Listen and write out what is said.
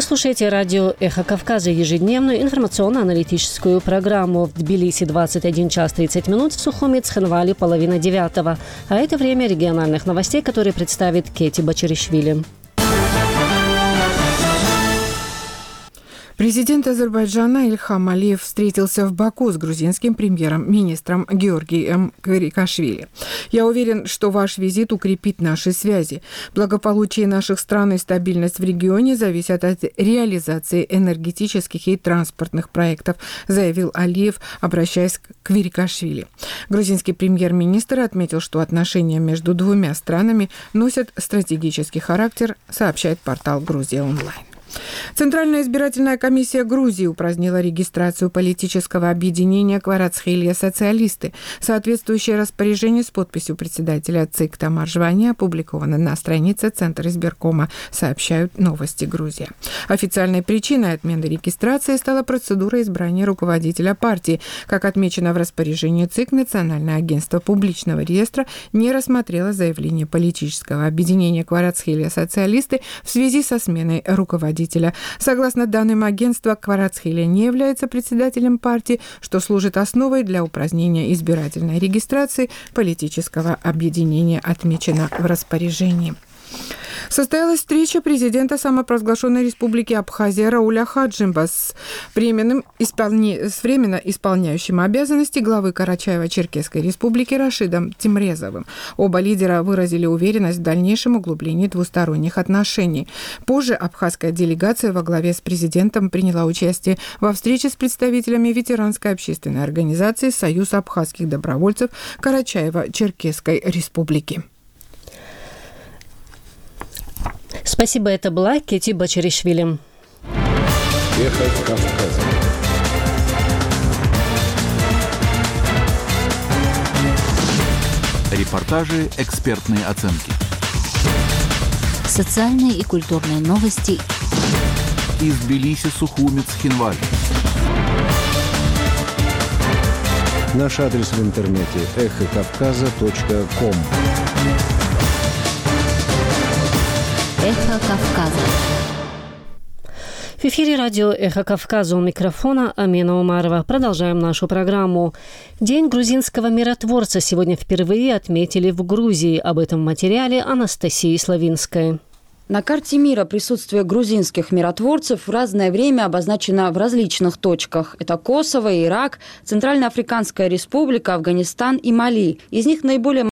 слушаете радио «Эхо Кавказа», ежедневную информационно-аналитическую программу. В Тбилиси 21 час 30 минут, в Сухуми, Цхинвали, 8:30. А это время региональных новостей, которые представит Кети Бачаришвили. Президент Азербайджана Ильхам Алиев встретился в Баку с грузинским премьер-министром Георгием Квирикашвили. «Я уверен, что ваш визит укрепит наши связи. Благополучие наших стран и стабильность в регионе зависят от реализации энергетических и транспортных проектов», заявил Алиев, обращаясь к Квирикашвили. Грузинский премьер-министр отметил, что отношения между двумя странами носят стратегический характер, сообщает портал «Грузия онлайн». Центральная избирательная комиссия Грузии упразднила регистрацию политического объединения «Кварацхелия социалисты». Соответствующее распоряжение с подписью председателя ЦИК Тамар Жвани опубликовано на странице Центра избиркома, сообщают «Новости Грузия». Официальной причиной отмены регистрации стала процедура избрания руководителя партии. Как отмечено в распоряжении ЦИК, Национальное агентство публичного реестра не рассмотрело заявление политического объединения «Кварацхелия социалисты» в связи со сменой руководителя. Согласно данным агентства, Кварацхелия не является председателем партии, что служит основой для упразднения избирательной регистрации политического объединения, отмечено в распоряжении. Состоялась встреча президента самопровозглашенной республики Абхазия Рауля Хаджимба с временно исполняющим обязанности главы Карачаево-Черкесской республики Рашидом Тимрезовым. Оба лидера выразили уверенность в дальнейшем углублении двусторонних отношений. Позже абхазская делегация во главе с президентом приняла участие во встрече с представителями ветеранской общественной организации «Союз абхазских добровольцев Карачаево-Черкесской республики». Спасибо, это была Кети Бачаришвили. Эхо Кавказа. Репортажи, экспертные оценки. Социальные и культурные новости. Из Тбилиси, Сухуми, Цхинвали. Наш адрес в интернете эхокавказа.ком. Эхо Кавказа. В эфире радио «Эхо Кавказа», у микрофона Амина Умарова. Продолжаем нашу программу. День грузинского миротворца сегодня впервые отметили в Грузии. Об этом в материале Анастасии Славинской. На карте мира присутствие грузинских миротворцев в разное время обозначено в различных точках. Это Косово, Ирак, Центральноафриканская республика, Афганистан и Мали. Из них наиболее